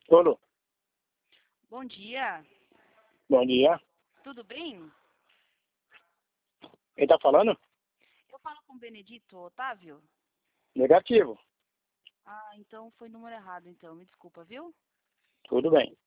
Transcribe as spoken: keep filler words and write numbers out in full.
Alô, Bom dia, bom dia. tudo bem? Quem tá falando? Eu falo com o Benedito Otávio? Negativo. Ah, então foi número errado, então, me desculpa, viu? Tudo bem.